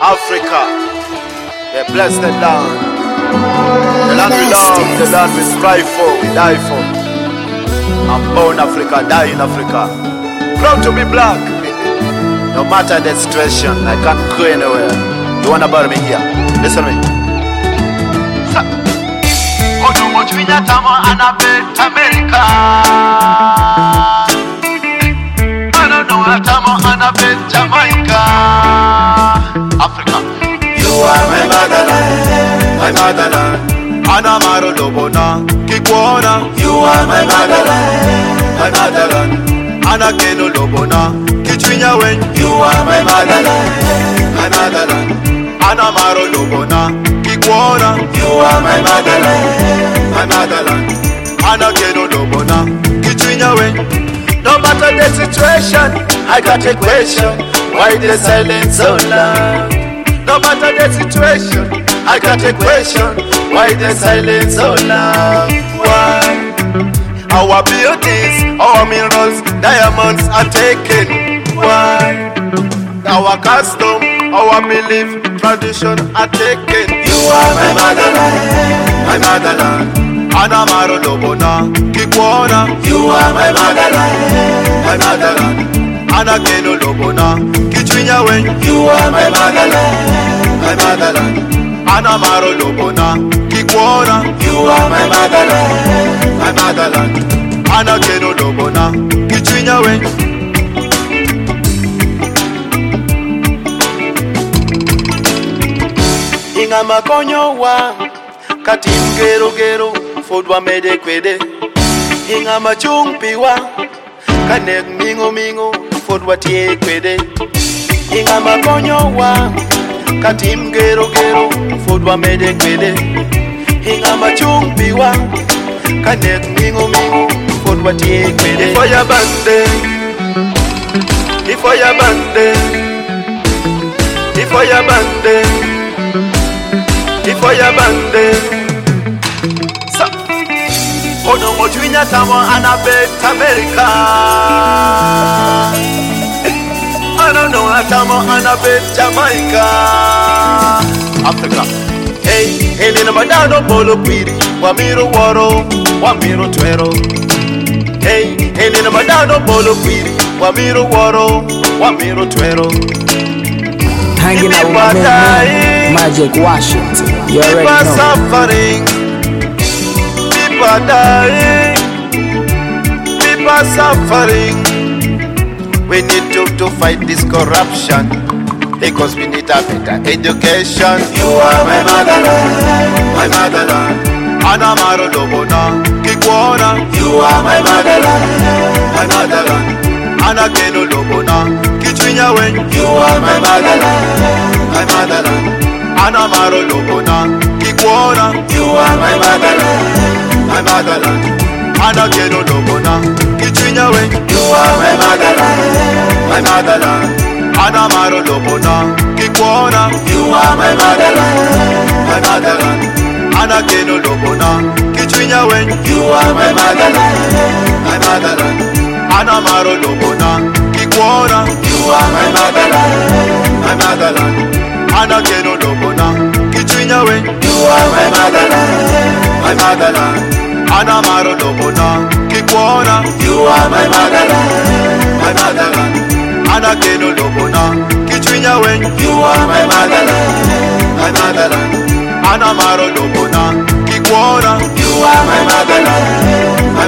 Africa, the blessed land. The land we love, the land we strive for, we die for. I'm born Africa, die in Africa. Proud to be black. No matter the situation, I can't go anywhere. You wanna bury me here? Listen to me. America. I don't know Jamaica. Africa. You are my motherland, my motherland. Anamaro Lobona, Kikwana. You are my motherland, my motherland. Anakeno Lobona, Kichwinya Wen. You are my motherland, my motherland. Anamaro Lobona, Kikwana. You are my motherland, my motherland. Anakeno Lobona, Kichwinya Wen. No matter the situation, I got a question. Why the silence so loud? No matter the situation, I got a question. Why the silence so loud? Why? Our beauties, our minerals, diamonds are taken. Why? Our custom, our belief, tradition are taken. You are my motherland, my motherland. Anamaro Lobona, Kikwana. You are my motherland, my motherland. Anakeno Lobona, Kichwinya Wen. You are my motherland, my motherland. Anamaro Lobona, Kikwana. You are my motherland, my motherland. Anakeno Lobona, Kichwinya Wen. Inga makonyo wa kati mgero gero fodwa mede kwede. Inga machung piwa kanek mingo mingo fodwa tie kwede. Inga makonyo wa kati mgero gero fodwa mede kwede. Inga machung piwa kanek mingo mingo fodwa tie kwede. Ifo ya bande, ifo ya bande, ifo ya bande, ifo ya bande. Ono mochwinya tamo anabet America. Ano no atamo anabet Jamaica. Africa. Hey, elena madano bolo kwiri. Wamiro woro, wamiro twero. Hey, elena madano bolo kwiri. Wamiro woro, wamiro twero. Hanging out with my man, Magic Washington. You already know. Suffering. People dying, people suffering. We need to fight this corruption, because we need a better education. You are my motherland, my motherland. Anamaro Lobona, Kikwana. You are my motherland, my motherland. Anakeno Lobona, Kichwinya Wen. You are my motherland, my motherland. Anamaro Lobona, Kikwana. You are my motherland, my motherland. Anakeno Lobona, Kichwinya Wen. You are my motherland, my motherland. Anamaro Lobona, Kikwana. You are my motherland, my motherland. Anakeno Lobona, Kichwinya Wen. You are my motherland, my motherland. Anamaro Lobona, Kikwana. You are my motherland, my motherland. Anakeno Lobona, Kichwinya Wen. You are my motherland, my motherland. Anamaro Lobona, Kikwana. You are my motherland, my motherland. Anakeno Lobona, Kichwinya Wen. You are my motherland, my motherland. Anamaro Lobona, Kikwana. You are my motherland, my